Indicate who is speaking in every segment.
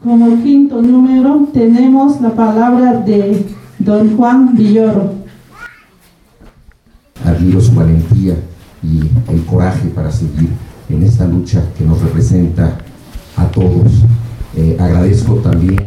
Speaker 1: Como quinto número tenemos la palabra de don Juan Villoro.
Speaker 2: Admiro su valentía y el coraje para seguir en esta lucha que nos representa a todos. Agradezco también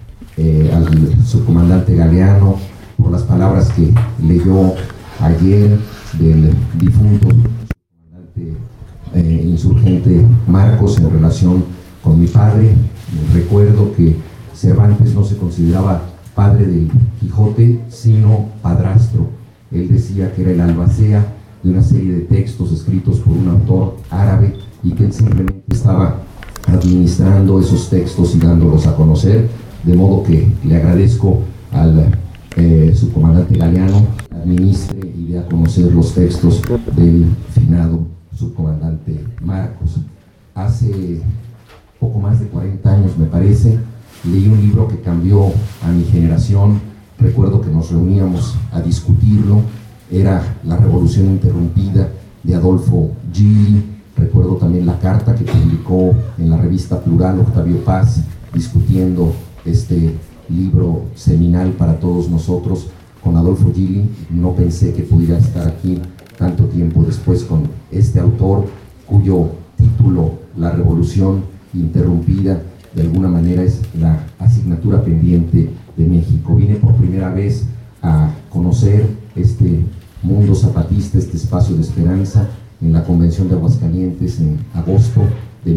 Speaker 2: al subcomandante Galeano por las palabras que leyó ayer del difunto subcomandante insurgente Marcos en relación con mi padre. Recuerdo que Cervantes no se consideraba padre del Quijote, sino padrastro. Él decía que era el albacea de una serie de textos escritos por un autor árabe y que él simplemente estaba administrando esos textos y dándolos a conocer, de modo que le agradezco al subcomandante Galeano administre y dé a conocer los textos del finado subcomandante Marcos. Hace poco más de 40 años, me parece, leí un libro que cambió a mi generación. Recuerdo que nos reuníamos a discutirlo. Era La Revolución Interrumpida de Adolfo Gili. Recuerdo también la carta que publicó en la revista Plural Octavio Paz, discutiendo este libro seminal para todos nosotros con Adolfo Gili. No pensé que pudiera estar aquí tanto tiempo después con este autor, cuyo título, La Revolución Interrumpida, de alguna manera es la asignatura pendiente de México. Vine por primera vez a conocer este mundo zapatista, este espacio de esperanza, en la Convención de Aguascalientes en agosto de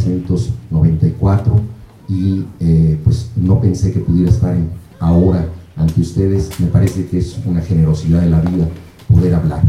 Speaker 2: 1994 y pues no pensé que pudiera estar ahora ante ustedes. Me parece que es una generosidad de la vida poder hablar.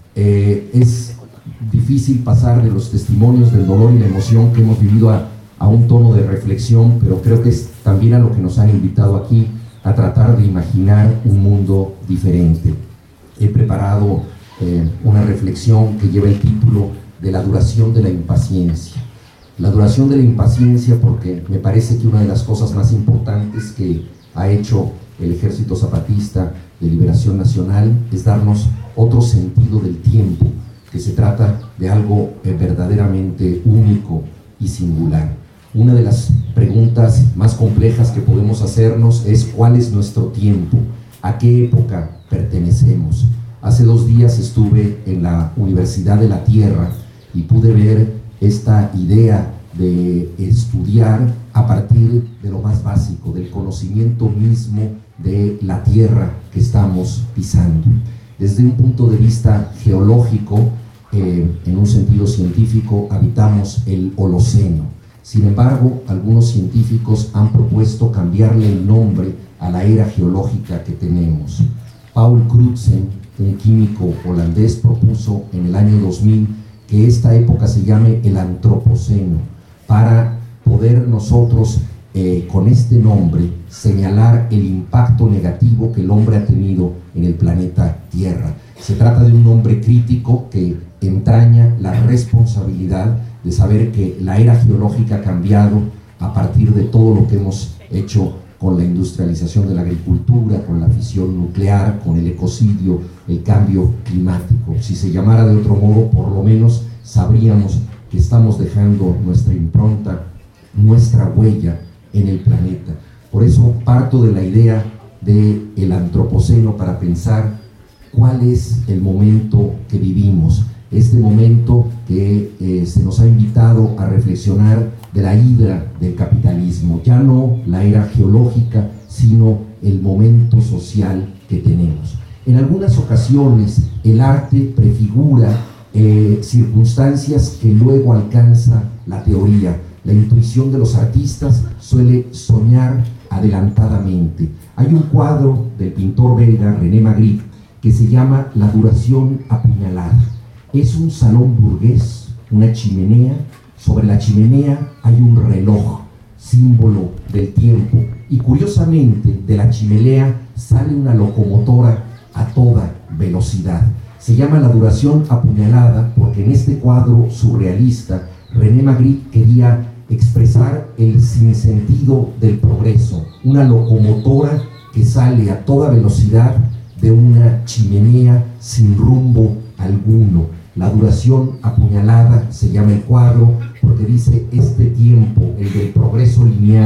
Speaker 2: Es difícil pasar de los testimonios del dolor y la emoción que hemos vivido a un tono de reflexión, pero creo que es también a lo que nos han invitado aquí, a tratar de imaginar un mundo diferente. He preparado una reflexión que lleva el título de La duración de la impaciencia. La duración de la impaciencia, porque me parece que una de las cosas más importantes que ha hecho el Ejército Zapatista de Liberación Nacional es darnos otro sentido del tiempo, que se trata de algo verdaderamente único y singular. Una de las preguntas más complejas que podemos hacernos es ¿cuál es nuestro tiempo? ¿A qué época pertenecemos? Hace 2 días estuve en la Universidad de la Tierra y pude ver esta idea de estudiar a partir de lo más básico, del conocimiento mismo de la tierra que estamos pisando. Desde un punto de vista geológico, en un sentido científico, habitamos el Holoceno. Sin embargo, algunos científicos han propuesto cambiarle el nombre a la era geológica que tenemos. Paul Crutzen, un químico holandés, propuso en el año 2000 que esta época se llame el Antropoceno, para poder nosotros, con este nombre, señalar el impacto negativo que el hombre ha tenido en el planeta Tierra. Se trata de un nombre crítico que entraña la responsabilidad de saber que la era geológica ha cambiado a partir de todo lo que hemos hecho con la industrialización de la agricultura, con la fisión nuclear, con el ecocidio, el cambio climático. Si se llamara de otro modo, por lo menos sabríamos que estamos dejando nuestra impronta, nuestra huella en el planeta. Por eso parto de la idea del Antropoceno para pensar cuál es el momento que vivimos. Este momento que se nos ha invitado a reflexionar de la hidra del capitalismo, ya no la era geológica, sino el momento social que tenemos. En algunas ocasiones el arte prefigura circunstancias que luego alcanza la teoría. La intuición de los artistas suele soñar adelantadamente. Hay un cuadro del pintor belga René Magritte que se llama La duración apuñalada. Es un salón burgués, una chimenea. Sobre la chimenea hay un reloj, símbolo del tiempo, y curiosamente de la chimenea sale una locomotora a toda velocidad. Se llama La duración apuñalada porque en este cuadro surrealista René Magritte quería expresar el sinsentido del progreso, una locomotora que sale a toda velocidad de una chimenea sin rumbo alguno. La duración apuñalada se llama el cuadro porque dice este tiempo, el del progreso lineal,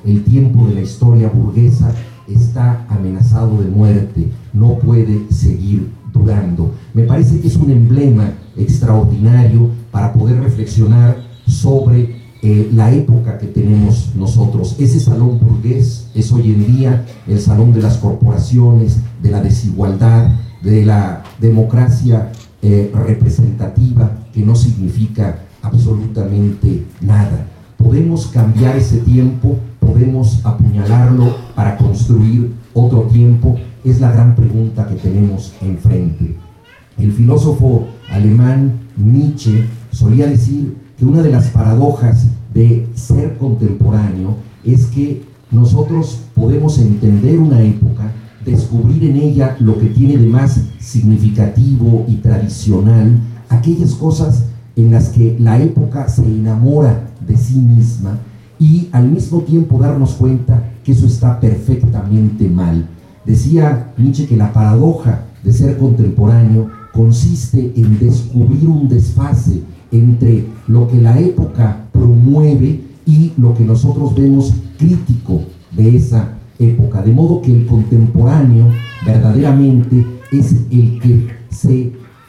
Speaker 2: el tiempo de la historia burguesa está amenazado de muerte, no puede seguir durando. Me parece que es un emblema extraordinario para poder reflexionar sobre la época que tenemos nosotros. Ese salón burgués es hoy en día el salón de las corporaciones, de la desigualdad, de la democracia representativa, que no significa absolutamente nada. Podemos cambiar ese tiempo, podemos apuñalarlo para construir otro tiempo, es la gran pregunta que tenemos enfrente. El filósofo alemán Nietzsche solía decir que una de las paradojas de ser contemporáneo es que nosotros podemos entender una época, descubrir en ella lo que tiene de más significativo y tradicional, aquellas cosas en las que la época se enamora de sí misma, y al mismo tiempo darnos cuenta que eso está perfectamente mal. Decía Nietzsche que la paradoja de ser contemporáneo consiste en descubrir un desfase entre lo que la época promueve y lo que nosotros vemos crítico de esa época, de modo que el contemporáneo verdaderamente es el que se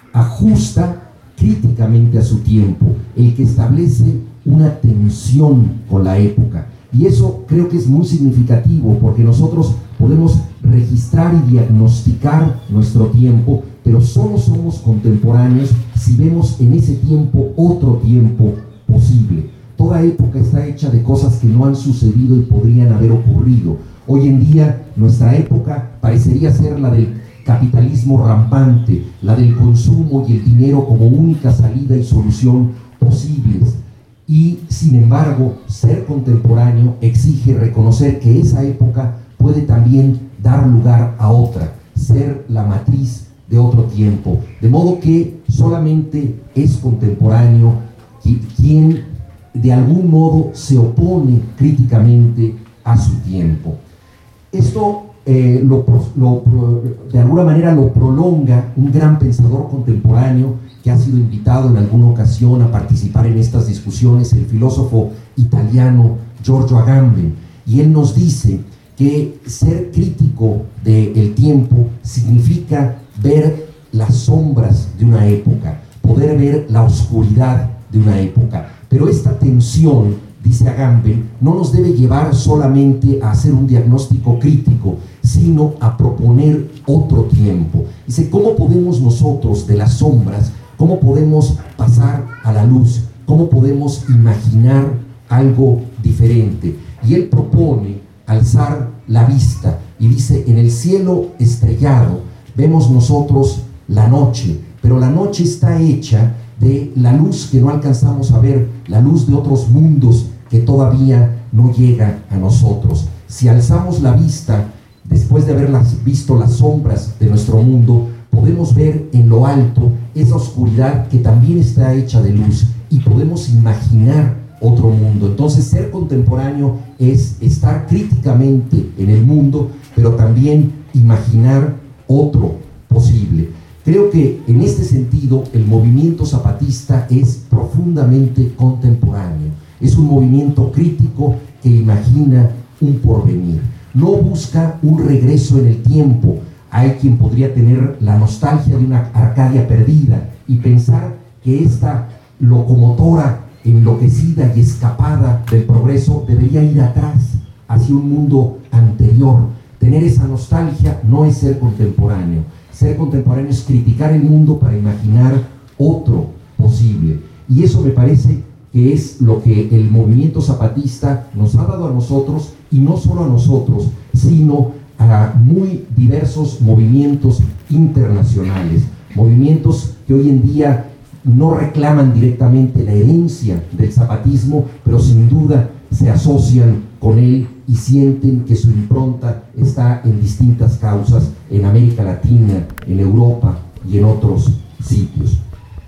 Speaker 2: ajusta críticamente a su tiempo, el que establece una tensión con la época. Y eso creo que es muy significativo, porque nosotros podemos registrar y diagnosticar nuestro tiempo, pero solo somos contemporáneos si vemos en ese tiempo otro tiempo posible. Toda época está hecha de cosas que no han sucedido y podrían haber ocurrido. Hoy en día nuestra época parecería ser la del capitalismo rampante, la del consumo y el dinero como única salida y solución posibles. Y sin embargo, ser contemporáneo exige reconocer que esa época puede también dar lugar a otra, ser la matriz de otro tiempo. De modo que solamente es contemporáneo quien de algún modo se opone críticamente a su tiempo. Esto de alguna manera lo prolonga un gran pensador contemporáneo que ha sido invitado en alguna ocasión a participar en estas discusiones, el filósofo italiano Giorgio Agamben, y él nos dice que ser crítico del tiempo significa ver las sombras de una época, poder ver la oscuridad de una época, pero esta tensión, dice Agamben, no nos debe llevar solamente a hacer un diagnóstico crítico, sino a proponer otro tiempo. Dice, ¿cómo podemos nosotros de las sombras, cómo podemos pasar a la luz, cómo podemos imaginar algo diferente? Y él propone alzar la vista y dice, en el cielo estrellado vemos nosotros la noche, pero la noche está hecha de la luz que no alcanzamos a ver, la luz de otros mundos que todavía no llega a nosotros. Si alzamos la vista, después de haber visto las sombras de nuestro mundo, podemos ver en lo alto esa oscuridad que también está hecha de luz, y podemos imaginar otro mundo. Entonces, ser contemporáneo es estar críticamente en el mundo, pero también imaginar otro posible. Creo que en este sentido el movimiento zapatista es profundamente contemporáneo. Es un movimiento crítico que imagina un porvenir. No busca un regreso en el tiempo. Hay quien podría tener la nostalgia de una Arcadia perdida y pensar que esta locomotora enloquecida y escapada del progreso debería ir atrás, hacia un mundo anterior. Tener esa nostalgia no es ser contemporáneo. Ser contemporáneo es criticar el mundo para imaginar otro posible. Y eso me parece que es lo que el movimiento zapatista nos ha dado a nosotros, y no solo a nosotros, sino a muy diversos movimientos internacionales, movimientos que hoy en día no reclaman directamente la herencia del zapatismo, pero sin duda se asocian con él y sienten que su impronta está en distintas causas en América Latina, en Europa y en otros sitios.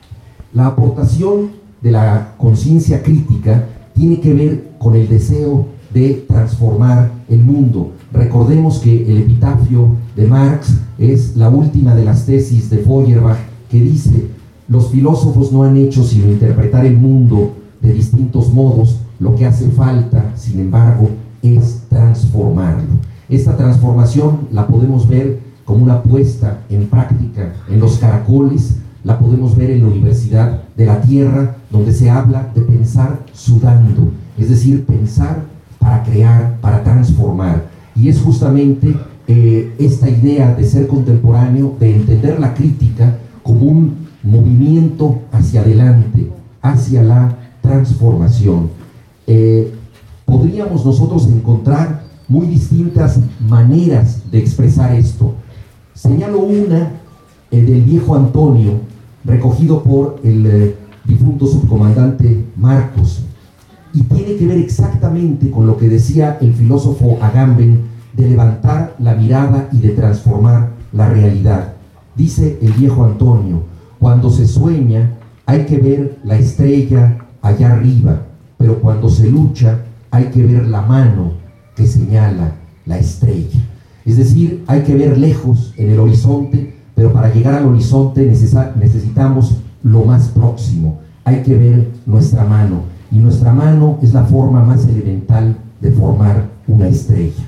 Speaker 2: La aportación de la conciencia crítica tiene que ver con el deseo de transformar el mundo. Recordemos que el epitafio de Marx es la última de las tesis de Feuerbach, que dice: los filósofos no han hecho sino interpretar el mundo de distintos modos. Lo que hace falta, sin embargo, es transformarlo. Esta transformación la podemos ver como una puesta en práctica en los caracoles, la podemos ver en la Universidad de la Tierra, donde se habla de pensar sudando, es decir, pensar para crear, para transformar. Y es justamente esta idea de ser contemporáneo, de entender la crítica como un movimiento hacia adelante, hacia la transformación. Podríamos nosotros encontrar muy distintas maneras de expresar esto. Señalo una del viejo Antonio, recogido por el difunto subcomandante Marcos, y tiene que ver exactamente con lo que decía el filósofo Agamben de levantar la mirada y de transformar la realidad. Dice el viejo Antonio: cuando se sueña hay que ver la estrella allá arriba, pero cuando se lucha hay que ver la mano que señala la estrella. Es decir, hay que ver lejos en el horizonte, pero para llegar al horizonte necesitamos lo más próximo. Hay que ver nuestra mano, y nuestra mano es la forma más elemental de formar una estrella.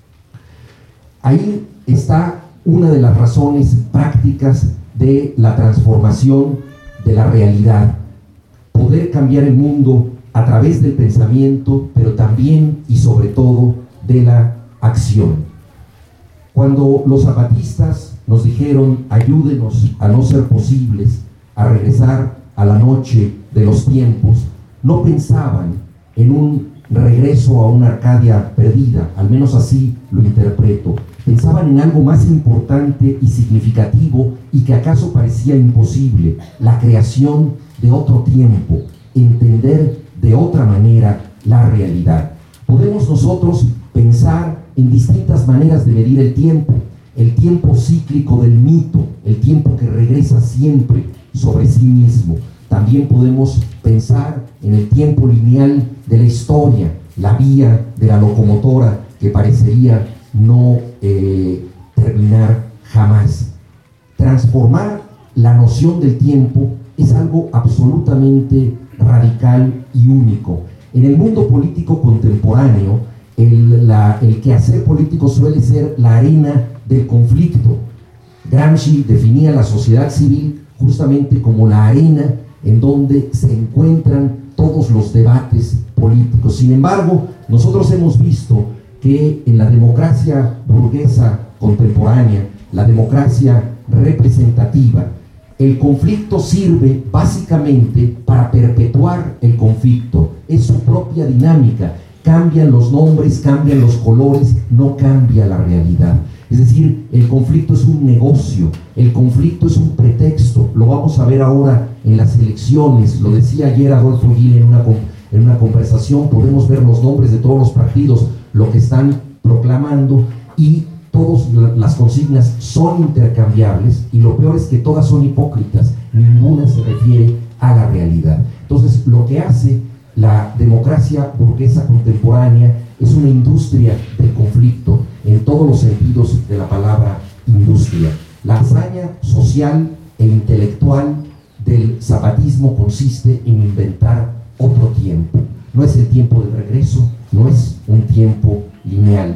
Speaker 2: Ahí está una de las razones prácticas de la transformación de la realidad. Poder cambiar el mundo a través del pensamiento, pero también y sobre todo de la acción. Cuando los zapatistas nos dijeron: ayúdenos a no ser posibles, a regresar a la noche de los tiempos, no pensaban en un regreso a una Arcadia perdida, al menos así lo interpreto. Pensaban en algo más importante y significativo, y que acaso parecía imposible: la creación de otro tiempo, entender de otra manera la realidad. Podemos nosotros pensar en distintas maneras de medir el tiempo cíclico del mito, el tiempo que regresa siempre sobre sí mismo. También podemos pensar en el tiempo lineal de la historia, la vía de la locomotora que parecería no terminar jamás. Transformar la noción del tiempo es algo absolutamente radical y único. En el mundo político contemporáneo, el quehacer político suele ser la arena del conflicto. Gramsci definía la sociedad civil justamente como la arena en donde se encuentran todos los debates políticos. Sin embargo, nosotros hemos visto que en la democracia burguesa contemporánea, la democracia representativa, el conflicto sirve básicamente para perpetuar el conflicto. Es su propia dinámica. Cambian los nombres, cambian los colores, no cambia la realidad. Es decir, el conflicto es un negocio, el conflicto es un pretexto. Lo vamos a ver ahora en las elecciones. Lo decía ayer Adolfo Gil en una conversación. Podemos ver los nombres de todos los partidos, lo que están proclamando, y todas las consignas son intercambiables, y lo peor es que todas son hipócritas, ninguna se refiere a la realidad. Entonces, lo que hace la democracia burguesa contemporánea es una industria del conflicto, en todos los sentidos de la palabra industria. La hazaña social e intelectual del zapatismo consiste en inventar otro tiempo. No es el tiempo del regreso, no es un tiempo lineal.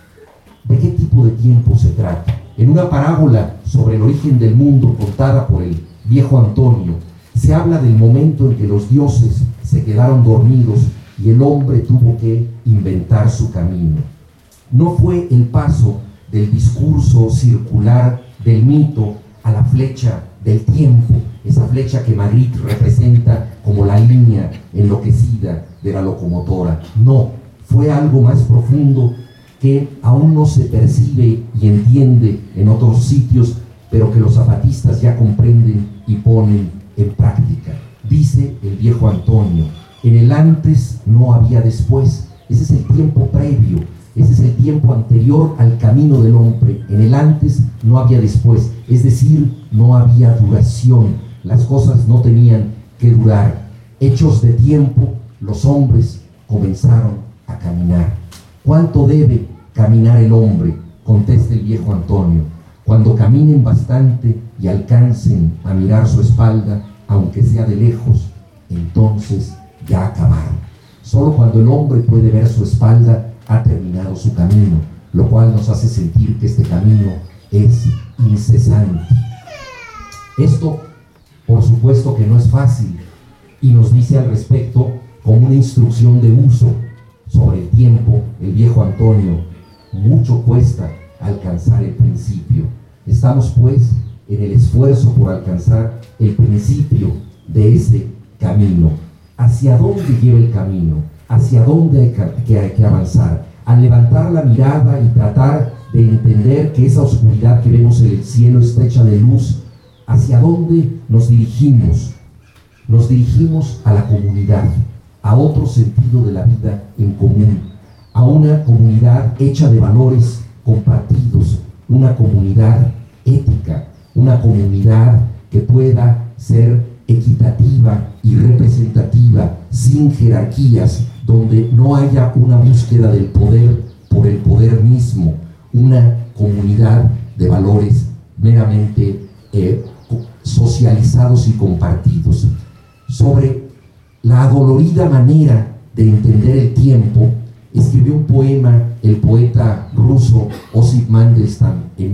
Speaker 2: ¿De qué tipo de tiempo se trata? En una parábola sobre el origen del mundo contada por el viejo Antonio, se habla del momento en que los dioses se quedaron dormidos y el hombre tuvo que inventar su camino. No fue el paso del discurso circular del mito a la flecha del tiempo, esa flecha que Magritte representa como la línea enloquecida de la locomotora. No, fue algo más profundo que aún no se percibe y entiende en otros sitios, pero que los zapatistas ya comprenden y ponen en práctica. Dice el viejo Antonio: en el antes no había después. Ese es el tiempo previo, ese es el tiempo anterior al camino del hombre. En el antes no había después, es decir, no había duración. Las cosas no tenían que durar. Hechos de tiempo, los hombres comenzaron a caminar. ¿Cuánto debe caminar el hombre? Contesta el viejo Antonio: cuando caminen bastante y alcancen a mirar su espalda, aunque sea de lejos, entonces ya acabaron. Solo cuando el hombre puede ver su espalda ha terminado su camino, lo cual nos hace sentir que este camino es incesante. Esto, por supuesto que no es fácil, y nos dice al respecto como una instrucción de uso sobre el tiempo, el viejo Antonio: mucho cuesta alcanzar el principio. Estamos pues en el esfuerzo por alcanzar el principio de ese camino. ¿Hacia dónde lleva el camino? ¿Hacia dónde hay que avanzar? Al levantar la mirada y tratar de entender que esa oscuridad que vemos en el cielo está hecha de luz, ¿hacia dónde nos dirigimos? Nos dirigimos a la comunidad, a otro sentido de la vida en común, a una comunidad hecha de valores compartidos, una comunidad ética, una comunidad que pueda ser equitativa y representativa, sin jerarquías, donde no haya una búsqueda del poder por el poder mismo, una comunidad de valores meramente socializados y compartidos. Sobre la adolorida manera de entender el tiempo, escribió un poema el poeta ruso Osip Mandelstam en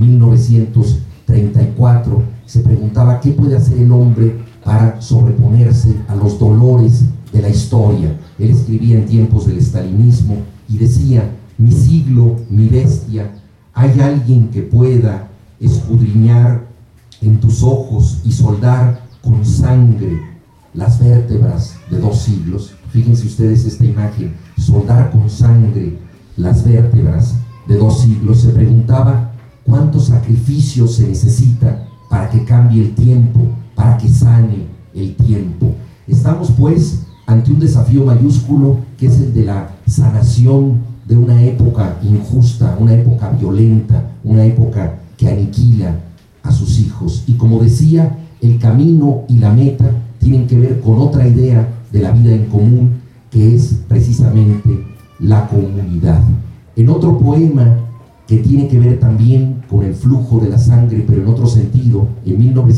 Speaker 2: 1934. Se preguntaba qué puede hacer el hombre para sobreponerse a los dolores de la historia. Él escribía en tiempos del estalinismo y decía: mi siglo, mi bestia, ¿hay alguien que pueda escudriñar en tus ojos y soldar con sangre las vértebras de 2 siglos? Fíjense ustedes esta imagen: soldar con sangre las vértebras de 2 siglos. Se preguntaba cuántos sacrificios se necesita para que cambie el tiempo, para que sane el tiempo. Estamos pues ante un desafío mayúsculo, que es el de la sanación de una época injusta, una época violenta, una época que aniquila a sus hijos. Y como decía, el camino y la meta tienen que ver con otra idea de la vida en común, que es precisamente la comunidad. En otro poema que tiene que ver también con el flujo de la sangre, pero en otro sentido, en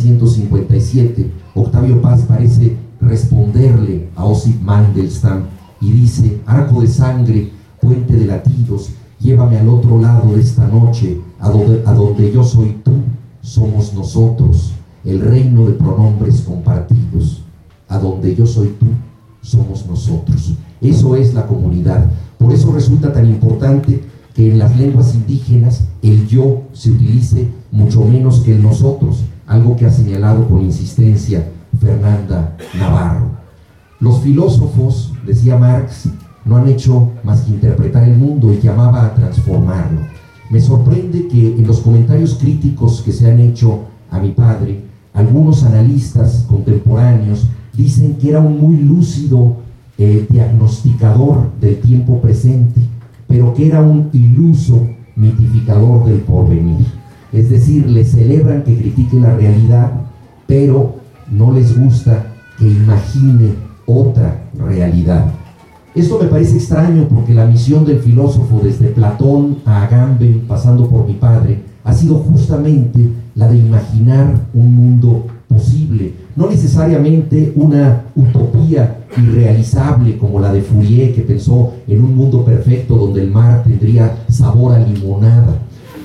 Speaker 2: 1957, Octavio Paz parece responderle a Osip Mandelstam y dice: arco de sangre, puente de latidos, llévame al otro lado de esta noche, a donde yo soy tú, somos nosotros, el reino de pronombres compartidos. A donde yo soy tú, somos nosotros. Eso es la comunidad. Por eso resulta tan importante que en las lenguas indígenas el yo se utilice mucho menos que el nosotros, algo que ha señalado con insistencia Fernanda Navarro. Los filósofos, decía Marx, no han hecho más que interpretar el mundo y llamaba a transformarlo. Me sorprende que en los comentarios críticos que se han hecho a mi padre, algunos analistas contemporáneos dicen que era un muy lúcido diagnosticador del tiempo presente, pero que era un iluso mitificador del porvenir. Es decir, le celebran que critique la realidad, pero no les gusta que imagine otra realidad. Esto me parece extraño, porque la misión del filósofo, desde Platón a Agamben, pasando por mi padre, ha sido justamente la de imaginar un mundo posible, no necesariamente una utopía irrealizable como la de Fourier, que pensó en un mundo perfecto donde el mar tendría sabor a limonada,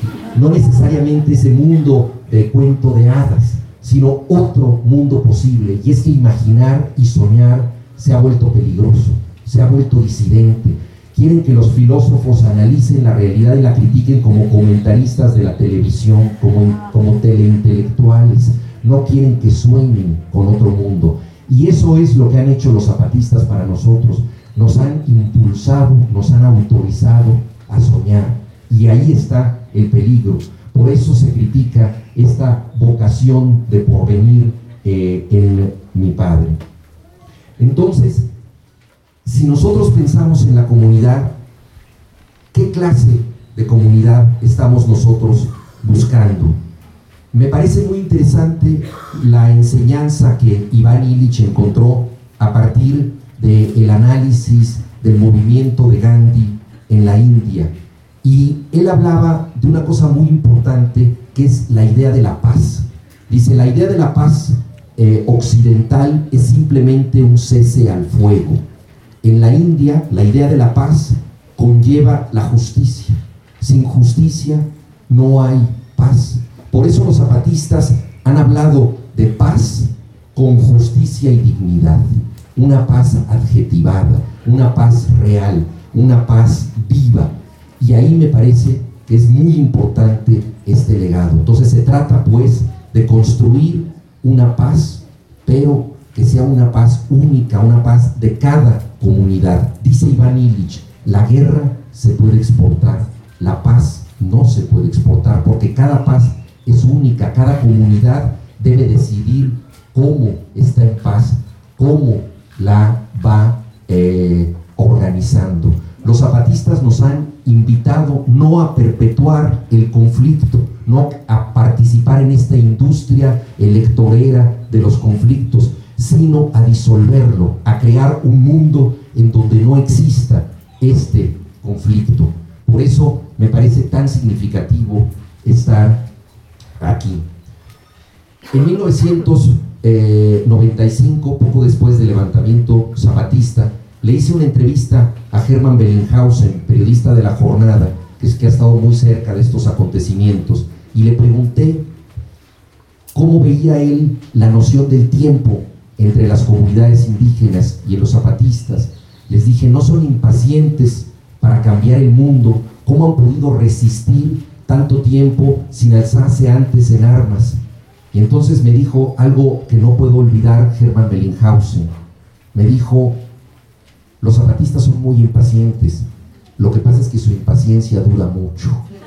Speaker 2: no necesariamente ese mundo de cuento de hadas, sino otro mundo posible. Y es que imaginar y soñar se ha vuelto peligroso, se ha vuelto disidente. Quieren que los filósofos analicen la realidad y la critiquen como comentaristas de la televisión, como teleintelectuales. No quieren que sueñen con otro mundo. Y eso es lo que han hecho los zapatistas para nosotros. Nos han impulsado, nos han autorizado a soñar. Y ahí está el peligro. Por eso se critica esta vocación de porvenir en mi padre. Entonces, si nosotros pensamos en la comunidad, ¿qué clase de comunidad estamos nosotros buscando? Me parece muy interesante la enseñanza que Iván Illich encontró a partir del análisis del movimiento de Gandhi en la India. Y él hablaba de una cosa muy importante, que es la idea de la paz. Dice: la idea de la paz occidental es simplemente un cese al fuego. En la India, la idea de la paz conlleva la justicia. Sin justicia no hay paz. Por eso los zapatistas han hablado de paz con justicia y dignidad. Una paz adjetivada, una paz real, una paz viva. Y ahí me parece que es muy importante este legado. Entonces se trata pues de construir una paz, pero que sea una paz única, una paz de cada comunidad. Dice Iván Illich, la guerra se puede exportar, la paz no se puede exportar, porque cada paz es única, cada comunidad debe decidir cómo está en paz, cómo la va organizando. Los zapatistas nos han invitado no a perpetuar el conflicto, no a participar en esta industria electorera de los conflictos, sino a disolverlo, a crear un mundo en donde no exista este conflicto. Por eso me parece tan significativo estar aquí. En 1995, poco después del levantamiento zapatista, le hice una entrevista a Hermann Bellinghausen, periodista de La Jornada, que ha estado muy cerca de estos acontecimientos, y le pregunté cómo veía él la noción del tiempo entre las comunidades indígenas y en los zapatistas. Les dije, no son impacientes para cambiar el mundo, ¿cómo han podido resistir tanto tiempo sin alzarse antes en armas? Y entonces me dijo algo que no puedo olvidar Hermann Bellinghausen. Me dijo, los zapatistas son muy impacientes, lo que pasa es que su impaciencia dura mucho.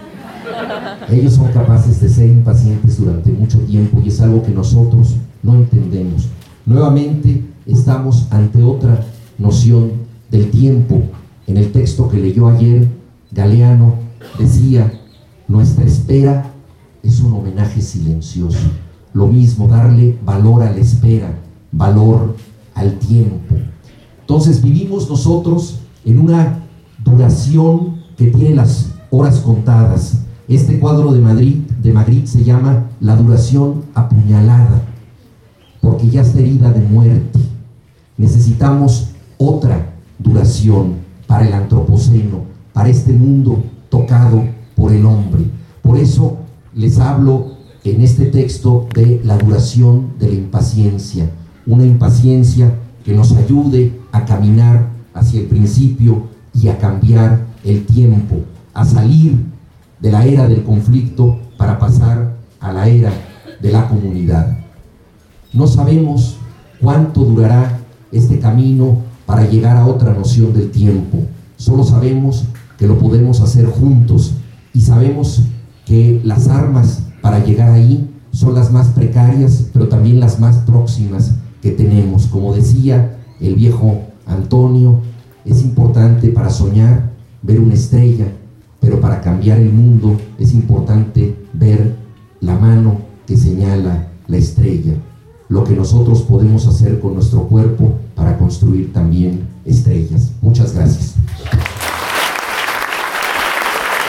Speaker 2: Ellos son capaces de ser impacientes durante mucho tiempo y es algo que nosotros no entendemos. Nuevamente estamos ante otra noción del tiempo. En el texto que leyó ayer, Galeano decía, nuestra espera es un homenaje silencioso. Lo mismo, darle valor a la espera, valor al tiempo. Entonces vivimos nosotros en una duración que tiene las horas contadas. Este cuadro de Magritte se llama La duración apuñalada, porque ya está herida de muerte. Necesitamos otra duración para el antropoceno, para este mundo tocado por el hombre. Por eso les hablo en este texto de la duración de la impaciencia, una impaciencia que nos ayude a caminar hacia el principio y a cambiar el tiempo, a salir de la era del conflicto para pasar a la era de la comunidad. No sabemos cuánto durará este camino para llegar a otra noción del tiempo. Solo sabemos que lo podemos hacer juntos y sabemos que las armas para llegar ahí son las más precarias, pero también las más próximas que tenemos. Como decía el viejo Antonio, es importante para soñar ver una estrella, pero para cambiar el mundo es importante ver la mano que señala la estrella. Lo que nosotros podemos hacer con nuestro cuerpo para construir también estrellas. Muchas gracias.